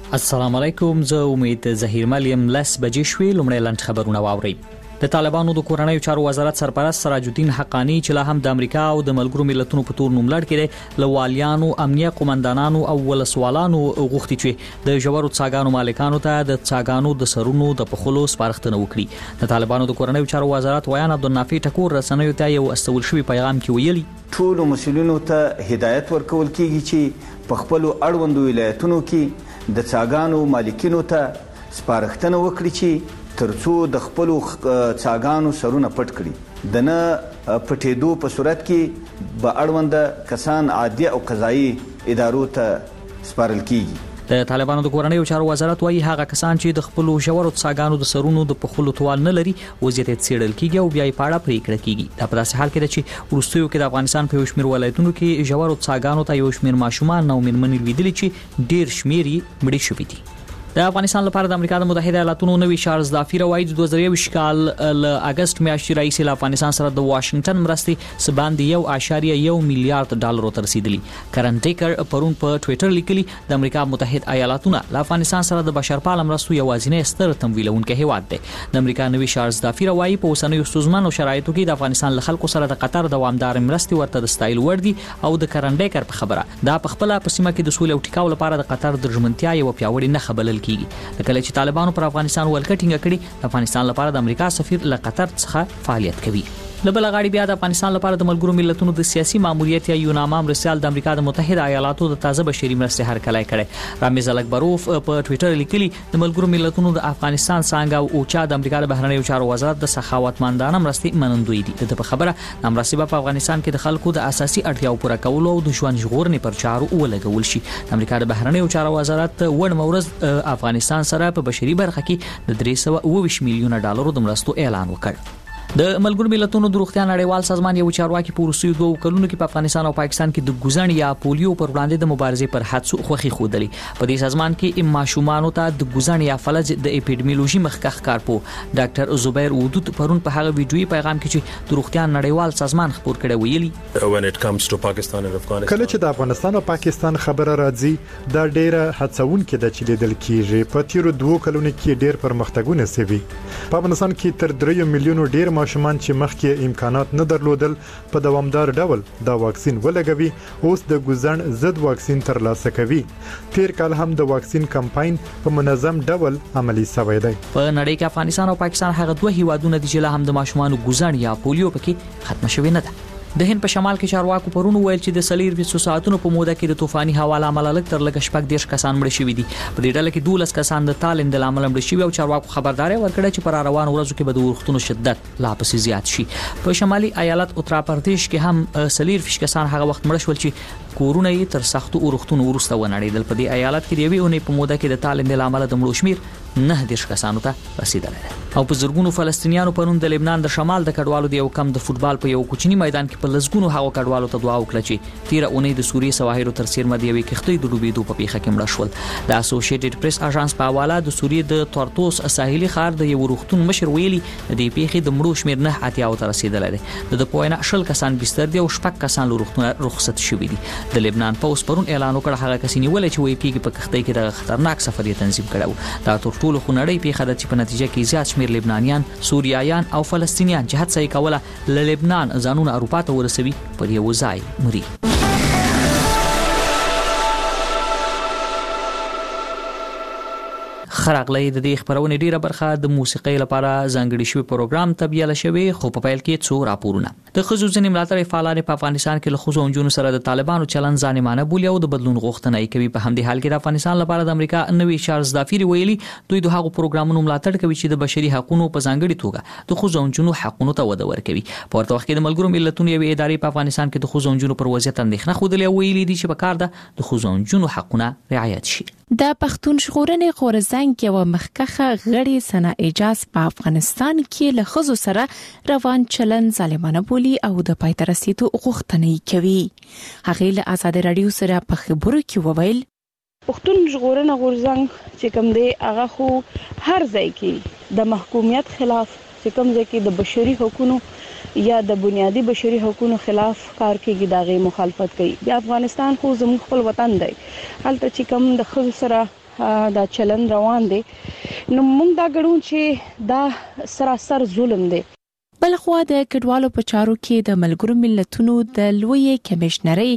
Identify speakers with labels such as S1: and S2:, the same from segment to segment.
S1: السلام علیکم، زه امید ظهیر ملیم. لس بجې شوې. لومړی لنډ خبرونه واورئ. د طالبانو د کورنیو چارو وزارت سرپرست سراج الدین حقانی چې لا هم د امریکا او د ملګرو ملتونو په تور نوملړ کې دی، له والیانو، امنیه قومندانانو او ولسوالانو غوښتي چې د ژورو څاګانو مالکانو ته د څاګانو د سرونو د پخولو سپارښتنه وکړي. د طالبانو د کورنیو چارو وزارت ویان عبدالنافع ټکور رسنیو ته یو استول شوی پیغام کې ویلي،
S2: ټولو مسؤلینو ته هدایت ورکول کیږي چې په خپل اړوندو ولایتونو کې د څاګانو مالکینو ته سپارښتنه وکړي چې ترڅو د خپل څاګانو سرونه پټ کړي. د نه پټېدو په صورت کې به اړوند کسان عادي او قضایي ادارو ته سپارل کیږي.
S1: د طالبانو د کورنیو چارو وزارت وايي هغه کسان چې د خپل ژورو څاګانو د سرونو د پخولو توان نه لري وضعیت څېړل کیږي او بیا یې پاړه پریکړه کیږي. دا په داسې حال کې ده چې وروستیو کې د افغانستان په یو شمېر ولایتونو کې ژورو څاګانو ته یو شمېر ماشومان او مېرمنې لیدلي چې ډېر شمېر یې مړي شوي دي. د افغانستان لپاره د امریکا د متحده ایالاتونو نوی چارلز دافیر وايي د 2021 کال ل اگست میاشتې راهیسې له افغانستان سره د واشنگټن مرستې سباندې 1.1 میلیارډ ډالر ته رسیدلی. کرن ټیکر پرون په ټوئیټر لیکلي د امریکا متحده ایالاتونه له افغانستان سره د بشرپاله مرستو یوازینی ستر تمویلونکی هیواد دی. د امریکا نوی چارلز دافیر وايي په اوسنیو ستونزمنو شرایطو کې د افغانستان له خلکو سره د قطر دوامدار مرستې ورته د ستایل وړ دي او د کرن ټیکر په خبره دا په خپل په سیمه کې د سولې او ټیکاو لپاره د قطر د ژمنتیا یو پیاوړی نه خبرل کیږي. کله چې طالبانو پر افغانستان ولکټینګ کړي، د افغانستان لپاره د امریکا سفیر له قطر څخه فعالیت کوي. له بل غاړې بیا د افغانستان لپاره د ملګرو ملتونو د سیاسي ماموریت یا یوناما مرسال د امریکا د متحده ایالاتو د تازه بشري مرستې هرکلی کړي. رامز الکبروف په ټوئیټر لیکلي د ملګرو ملتونو د افغانستان څنګه او اوچا د امریکا د بهرنیو چارو وزارت د سخاوتمندانه مرستې منندوی دي. د په خبره د مرستې په افغانستان کې د خلکو د اساسي اړتیاو پوره کولو او د ژوند ژغورنې پر چارو ولګول شي. د امریکا د بهرنیو چارو وزارت ون مورز افغانستان سره په بشري برخه کې د 320 میلیونه ډالرو د مرستو اعلان وکړ. د ملګرو ملتونو د روغتیا نړیوال سازمان یو چارواکي په وروستیو 2 کلونو کې په افغانستان او پاکستان کې د ګوزن یا پولیو پر وړاندې د مبارزې پر حادثو خوخي خودلی. په دې سازمان کې ماشومانو ته د ګوزن یا فلج د اپیډمیولوژي مخکخ کارپو ډاکټر زبیر ودود پرون په هغه ویډیوي پیغام کې چې د روغتیا نړیوال سازمان خبر کړی ویلي،
S3: کله چې د افغانستان او پاکستان خبره راځي دا ډیره هڅونکې ده چې لیدل کیږي. په تیرو 2 کلونو کې ډیر پرمختګونه سوي. په افغانستان کې تر 3 میلیونو ډیر ماشومان چې مخکې امکانات نه درلودل په دوامدار ډول دا واکسین ولګوي، اوس د ګوزن ضد واکسین ترلاسه کوي. تیر کال هم د واکسین کمپاین په منظم ډول عملی شوی دی.
S1: په نړۍ کې افغانستان او پاکستان هغه 2 هیوادونه دي چې له هم د ماشومانو ګوزن یا پولیو پکې ختم شوی نه ده. د هند په شمال کې چارواکو پرون ویل چې د 24 ساعتونو په موده کې د طوفاني هوا لامل لږ تر لږ شپږ 10 کسان مړ شوي دي. په دې ډله کې 12 کسان د تالند لامل مړ شوي او چارواکو خبرداري ورکړه چې پر روان ورځو کې به د ورښتونو شدت لا پسې زیات شي. په شمالي ایالت اتر پردیش کې هم 24 کسان هغه وخت مړ شول چې کورونه یې تر سختو ورښتونو ورسته ونړیدل. په دې ایالت کې د یوې اونۍ په موده کې د تالند لامل د مړو شمیر 9 کسانو ته رسیدلی دی. او په زرګونو فلسطینیانو پرون د لبنان د شمال د کډوالو د یو کم د فوتبال په یو کوچني میدان کې په لزګونو هغو کډوالو ته دعا وکړه چې تیر اونۍ د سوریې سواحلو تر څیرمه د یوې کښتۍ د ډوبېدو په پیښه کې مړه شول. د اسوسییټډ پریس اژانس په حواله د سوریې د تورتوس ساحلي ښار د یو روغتون مشر ویلي د دې پیښې د مړو شمیر 9 ته رسیدلی دی. د پوینه 10 کسان بستر دي او 6 کسان له روغتونه رخصت شوي دي. د لبنان پوس پرون اعلان وکړ هغه کس نیولې چې وایي کېږي په کښتۍ کې د خطرناک سفر یې تنظیم کړو. دا تر ټولو خونړۍ پیښه ده چې په نتیجه کې زیات شمیر لبنانیان، سوریایان او فلسطینیان چې هڅه یې کوله له لبنان ځانونه اروپا ته ورسوي پر یو ځای مري. خراغلی د دې خبرونې ډیره برخه د موسیقۍ لپاره ځانګړي شوی پروګرام تبدیل شوی، خو په پیل کې څو راپورونه. د ښځو ځینې ملاتړ فعالان په افغانستان کې له ښځو او نجونو سره د طالبانو چلند ځانمانه بولي او د بدلون غوښتنه یې کوي. په همدې حال کې د افغانستان لپاره د امریکا نوی چارلز دافیر ویلي دوی د هغو پروګرامونو ملاتړ کوي چې د بشري حقوقو په ځانګړي توګه د ښځو او نجونو حقوقو ته وده ورکوي. په ورته وخت کې د ملګرو ملتونو یوې ادارې په افغانستان کې د ښځو او نجونو پر وضعیت اندېښنه ښودلې او ویلي دي چې په کار ده د ښځو او نجونو حقونه رعایت شي.
S4: د پښتون ژغورنې غورځنګ یو مخکخه غړي سنا اجاز په افغانستان کې له ښځو سره روان چلند ظالمانه بولي او د پای ته رسیدو غوښتنه کوي. هغه له آزاد رادیو سره په خبرو کې وویل
S5: پښتون ژغورنې غورځنګ چې کوم دی هغه خو هر ځای کې د محکومیت خلاف چې کوم ځای کې د بشري حقوقو یا د بنیادی بشري حقوقو خلاف کار کوي دغه مخالفت کوي. د افغانستان خو زموږ خپل وطن دی، هلته چې کوم د خلکو سره دا چلن روان دی نو موږ دا ګڼو چې دا سراسر ظلم دی.
S4: بلخوا د کډوالو په چارو کې د ملګرو ملتونو د لوی کمشنري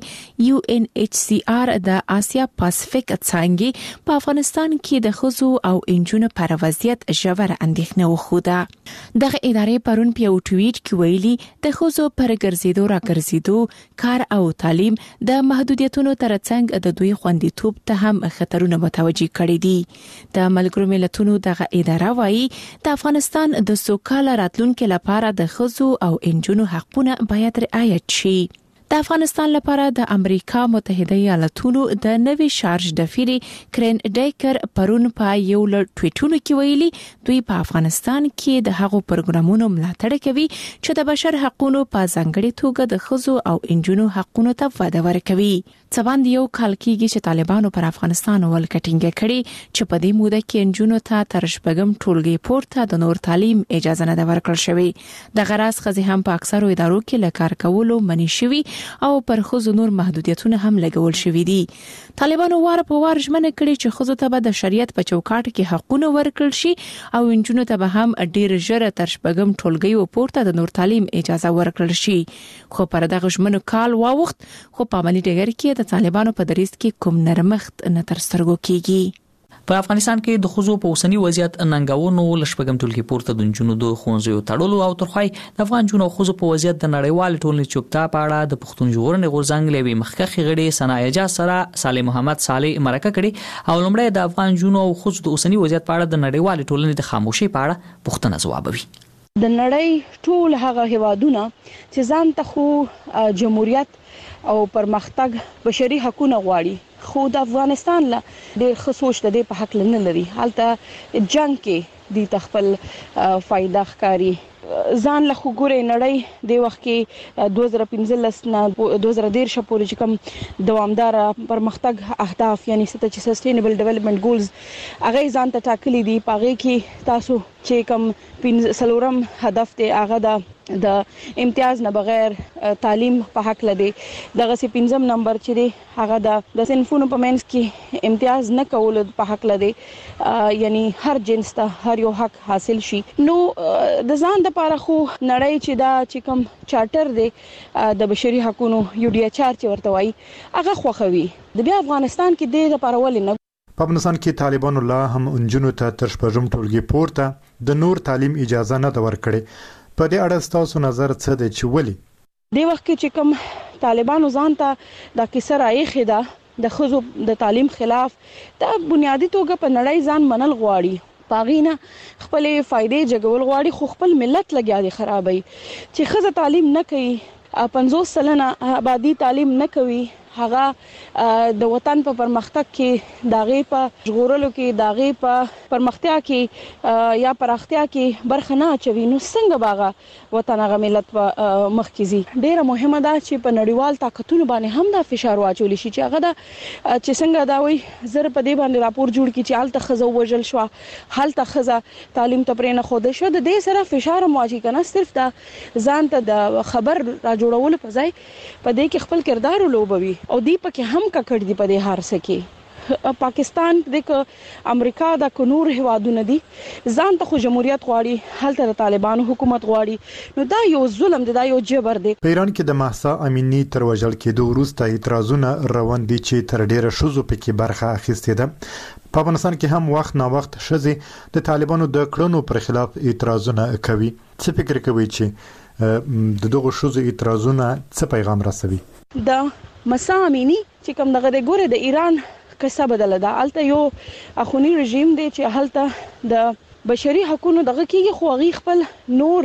S4: UNHCR د آسیا پاسفیک څنګه په افغانستان کې د خزو او انجونو پر وضعیت ژوره اندېښنه وخوده. دغه ادارې پرون په یو ټویټ کې ویلي د خزو پر ګرځېدو راګرځېدو کار او تعلیم د محدودیتونو ترڅنګ د دوی خوندیتوب ته هم خطرونه متوجي کړي دي. د ملګرو ملتونو دغه اداره وايي د افغانستان د سوکاله راتلونکو لپاره د خزو او انجونو حقونه باید رعایت شي. د افغانستان لپاره د امریکا متحده ایالاتونو د نوي شارج ډفيري کرن ډیکر پرون په یو لړ ټویټونو کې ویلي دوی په افغانستان کې د هغو پروګرامونو ملاتړ کوي چې د بشر حقوقو په ځانګړي توګه د خزو او انجونو حقوقو ته وده ورکوي. څباند یو کال کېږي چې طالبانو پر افغانستان ولکټینګ کړي چې په دې موده کې انجونو ته تر شپږم ټولګي پورته د نور تعلیم اجازه نه ورکړل شوې. د غراس خزي هم په اکثرو ادارو کې لکار کولو منی شوی او پر خزو نور محدودیتونه هم لګول شوې دي. طالبانو وار په وار ژمنه کړې چې خزو ته به د شریعت په چوکاټ کې حقونه ورکړل شي او انجونو ته به هم ډیر ژر تر شپږم ټولګي او پورته د نور تعلیم اجازه ورکړل شي. خو پر دغه ژمنو کال واوخت خو په عملي ډګر کې د طالبانو په دریځ کې کوم نرمښت نه تر سترګو کیږي.
S1: په افغانستان کې د خزو په اوسنی وضعیت ننګونو لشپګم ټولګي پورته د جنونو د خونځو تړلو او ترخای د افغان جنونو خزو په وضعیت د نړیوال ټولنې چوپتا پاړه د پښتون ژغورنې غورځنګ لوي مخکخي غړي سنایجا سره صالح محمد صالح مرکه کړي او لمړی د افغان جنونو خزو د اوسنی وضعیت پاړه د نړیوال ټولنې د خاموشي پاړه پښتنه جوابوي.
S5: د نړۍ ټول هغه هیوادونه چې ځان ته خو جمهوریت او پرمختګ بشري حقوقونه غواړي خو د افغانستان لا ډېر خصوص د دې په حق نه لري. حالته جنگ کې د تخپل فائدہ ښکاری ځان له خګورې نړۍ د وخت کې 2015 نه 2013 پورې چې کوم دوامدار پرمختګ اهداف یعنی سستینبل ډیولپمنٹ ګولز هغه ځان ته ټاکلي دي. پاره کې تاسو چې کوم سلورم هدف ته هغه د امتیاز نه بغیر تعلیم په حق لدی دغه سي 5م نمبر چې دی هغه د صنفونو په منځ کې امتیاز نه کول په حق لدی یعنی هر جنس ته هر یو حق حاصل شي. نو د ځان د لپاره خو نړۍ چې دا چې کوم چارټر دی د بشري حقوقو UDHR چې ورته وایي هغه خوخوي. د بیا افغانستان کې د لپاره ولې نه
S3: په افغانستان کې طالبان الله هم انجونو ته تر شپږم ټولګي پورته د نور تعلیم اجازه نه ورکړي. په دې اړه تاسو نظر څه دی چې ولې
S5: د وخت کې چې کوم طالبانو ځان ته د کیسه رايخه ده د خزو د تعلیم خلاف د بنیادی توګه په نړۍ ځان منل غواړي پاغینه خپل فائدې جګول غواړي خو خپل ملت لګیا دي خرابوي چې خزه تعلیم نه کوي 50 سلنه آبادی تعلیم نه کوي هغه د وطن په پرمختګ کې داغه په ژغورلو کې داغه په پرمختیا کې یا پراختیا کې برخه نه اچوي نو څنګه باغه وطن هغه ملت په مخ کې زی. ډیره مهمه ده چې په نړیوال طاقتونو باندې هم دا فشار واچول شي چې هغه چې څنګه دا وي زر په دې باندې راپور جوړ کی چې حالت خزو وجل شو حالت خزه تعلیم ته پرې نه خوده شو د دې سره فشار مواجه کنه صرف دا ځان ته د خبر را جوړول په ځای په دې کې خپل کردار لوبوي او دی پکې هم ککړ دی په دې هر څه کې پاکستان د امریکا د نور هوادونه دي ځان ته خو جمهوریت غواړي هلته د طالبانو حکومت غواړي نو دا یو ظلم دی دا یو جبر دی.
S3: په ایران کې د مهسا امینی تر وژل کېدو وروسته اعتراضونه روان دي چې تر ډیره شوزو پکې برخه اخیستې ده. په افغانستان کې هم وخت نا وخت شزې د طالبانو د کړنو پر خلاف اعتراضونه کوي. څه فکر کوي چې د دغه شوزو اعتراضونه څه پیغام رسوي؟
S5: د مهسا امینی چې کوم دغه د ګوره د ایران کیسه بدله ده الته یو اخونی رژیم دی چې هلته د بشري حقوقو دغه کېږي خو غي خپل نور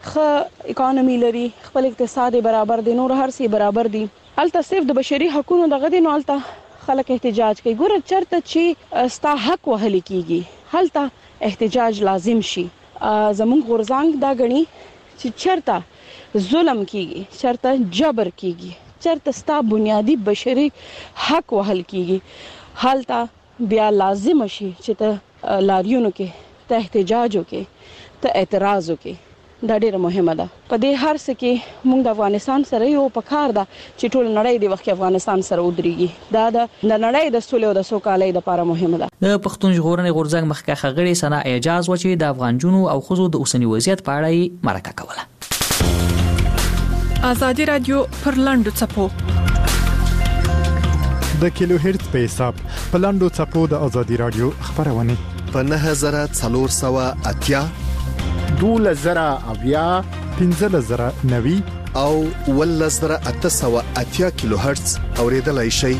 S5: خ اکانومي لري خپل اقتصاد برابر دي نور هر څه برابر دي الته صرف د بشري حقوقو دغه دي نو الته خلک احتجاج کوي ګوره چرته چې ستا حق وهل کېږي هلته احتجاج لازم شي. زمون غورځنګ دا غني چې چرته ظلم کېږي چرته جبر کېږي چرته ستا بنیادی بشري حق وهل کیږي حالته بیا لازم شي چې ته لاریونو کې ته احتجاج وکې ته اعتراض وکې دا ډیره مهمه ده. په دې هر څه کې موږ د افغانستان سره یو پکار ده چې ټول نړۍ د وخت افغانستان سره ودرېږي. دا د نړۍ د سولې او د سوکالۍ لپاره مهمه ده.
S1: د پښتون ژغورنې غورځنګ مخکښه غړي ثنا اعجاز و چې د افغان جنو او خزو د اوسنی وضعیت په اړه مرکه کوله.
S4: ازادي رادیو پر لاندو چپو
S3: د کیلو هرتز په حساب په لاندو چپو د ازادي رادیو خبرونه
S6: په 9480
S3: 12090 15090
S6: او 11880 کیلو هرتز اوریدلای شئ.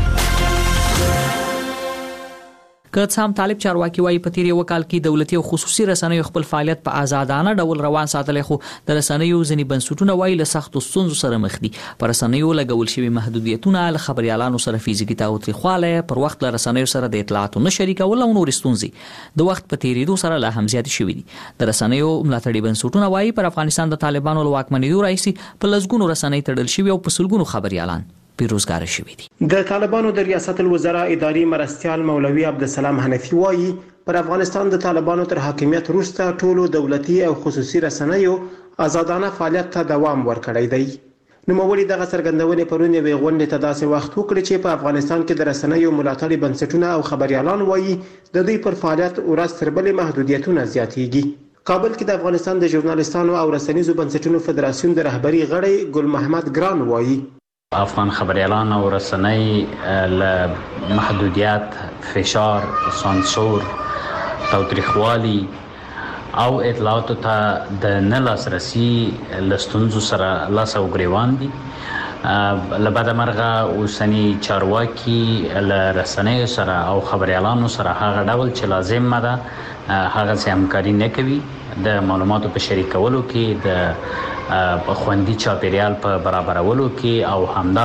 S1: که څه هم طالب چارواکي وايي په تیر یو کال کې دولتي او خصوصي رسنیو خپل فعالیت په آزادانه ډول روان ساتلی، خو د رسنیو ځینې بنسټونه وايي له سختو ستونزو سره مخ دي. پر رسنیو لګول شوي محدودیتونه له خبريالانو سره فزیکي تاوتریخواله، پر وخت له رسنیو سره د اطلاعاتو نه شریکول او نور ستونزې د وخت په تیریدو سره لا هم زیات شوي دي. د رسنیو ملاتړي بنسټونه وايي پر افغانستان د طالبانو له واکمنیدو راځي په لږونو رسنۍ تړل شوي او په سلګونو خبريالان بیروزګار شوي دي.
S7: د طالبانو د ریاست الوزرا اداري مرستيال مولوي عبدالسلام حنفي وايي پر افغانستان د طالبانو تر حاکمیت وروسته ټولو دولتي او خصوصي رسنیو آزادانه فعالیت ته دوام ورکړی دی. نوموړي دغه څرګندونې پرون یوې غونډې ته داسې وخت وکړ چې په افغانستان کې د رسنیو ملاتړي بنسټونه او خبريالان وايي د دوی پر فعالیت ورځ تر بلې محدودیتونه زیاتېږي. کابل کې د افغانستان د ژورنالستانو او رسنیزو بنسټونو فدراسیون د رهبری غړی ګل محمد ګران وايي
S8: افغان خبريالان او رسنۍ له محدودیت، فشار، سانسور، تاوتریخوالي او اطلاعاتو ته د نه لاسرسي لستونزو سره لاس او ګریوان دي. لبعد مرغه اوسنی چارواکي له رسنیو سره او خبريالانو سره هغه ډول چې لازم ده هغه سم همکاري نه کوي. د معلوماتو په شریکولو کې د خوندي چاپیریال په برابرولو کې او همدا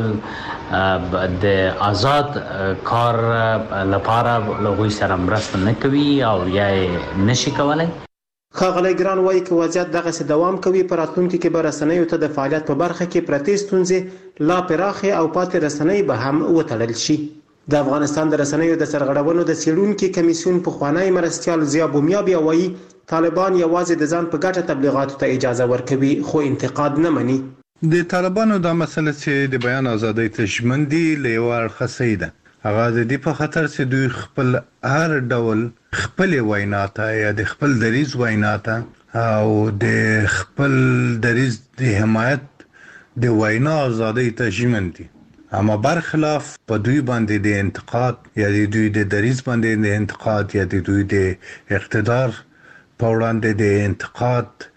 S8: ډول د آزاد کار لپاره لغوي سره مرسته نه کوي او یا نشي کولای.
S7: ښاغلی ګران وايي که وضعیت دغسې دوام کوي په راتلونکي کې به رسنیو ته د فعالیت په برخه کې پرتې ستونزې لا پراخې او پاتې رسنۍ به هم وتړل شي. د افغانستان د رسنیو د سرغړونو د څېړونکي کمیسیون پخوانی مرستیال ضیا بومیا بیا وايي طالبان یوازې د ځان په ګټه تبلیغاتو ته اجازه ورکوي خو انتقاد نه مني.
S9: د طالبانو د مسله چې د بیان ازادۍ ته ژمن دي له یو اړخه صحیح ده. هغه د دې په خاطر چې دوی خپل هر ډول خپل وینا ته یا د خپل دریز وینا ته او د خپل دریز د حمایت د وینا ازادۍ ته ژمن دي. اما برخلاف په دوی باندې د انتقاد یا د دوی د دریز باندې د انتقاد یا د دوی د اقتدار په وړاندې د انتقاد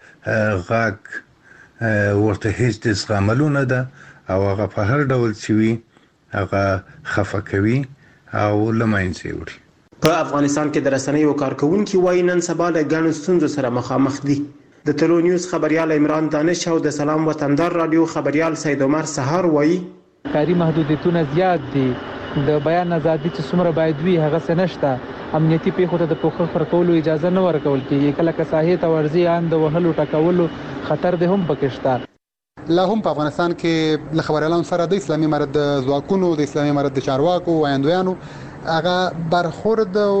S9: غږ ورته هیڅ د زغملو نه ده او هغه په هر ډول چې وي هغه خفه کوي او له منځه وړي.
S7: په افغانستان کې د رسنیو کارکونکي وايي نن سبا له ګڼو ستونزو سره مخامخ دي. د تلو نیوز خبريال عمران دانش او د سلام وطندار رادیو خبريال سید عمر سهار وايي
S10: کاری محدودیتونه زیات دي. د بیان ازادي چې څومره باید وي هغه څه نشته. امنیتي پیښو ته د پوښښ خرڅولو اجازه نه ورکول کیږي. کله که ساحې ته ورځي ان د وهلو ټکولو خطر به هم پکې شته.
S11: لا هم په افغانستان کې له خبريالانو سره د اسلامي امارت د ځواکونو د اسلامي امارت د چارواکو وایندویانو هغه برخورد او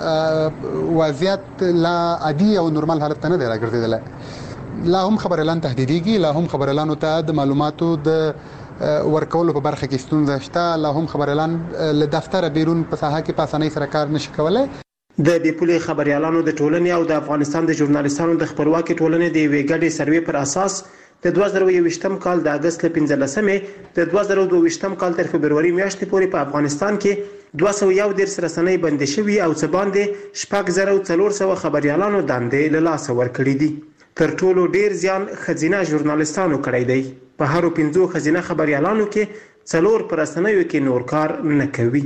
S11: وضعیت لا عادي او نورمال حالت ته نه دی راګرځیدلی. لا هم خبريالان تهدیديږي، لا هم خبريالانو ته د معلوماتو د ورکولو په برخه کې ستونزه شته. لا هم خبريالان له دفتر بیرون په ساحه کې په اسانۍ سره کار نشي کولای.
S7: د بیپولي خبريالانو د ټولنې او د افغانستان د ژورنالستانو د خپلواکي ټولنې د یوې ګډې سروې پر اساس د 2021م کال د اگست له 15مې د 2022م کال تر فبرवरी میاشتې پورې په افغانستان کې 211 رسنۍ بندي شوي او څه باندې 4400 خبريالانو دندې له لاسه ورکړي دي. تر ټولو ډیر زیان خزینه ژورنالستانو کړی دی. په هرو 5 خزینه خبريالانو کې 4 پر رسنیو کې نور کار نه کوي.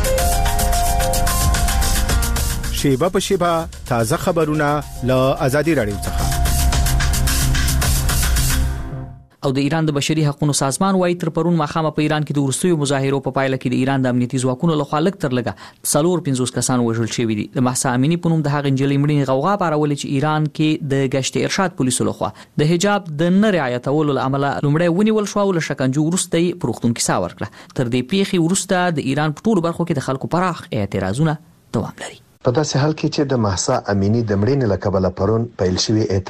S12: شیبه په شیبه تازه خبرونه له آزادي رادیو څخه.
S1: او د ایران د بشري حقوقو سازمان وايي تر پرون مخامه په ایران کې د ورستیو مظاهرو په پایله کې د ایران د امنیتي ځواکونو لخوا لږ تر لږه 450 کسان وژل شوي دي. د محسا امینی په نوم د هغې نجلۍ مړینې غوغا پارولې چې ایران کې د گشت ارشاد پولیسو لخوا د حجاب د نه رعایتولو لامل لومړی ونیول شو او له شکنجو وروسته یې پروختون کیسه ورکړه. تر دې پیښې وروسته د ایران په ټولو برخو کې د خلکو پراخ اعتراضونه دوام لري.
S6: په داسې حال کې چې د محسا امینی د مړینې له کبله پرون پیل شوی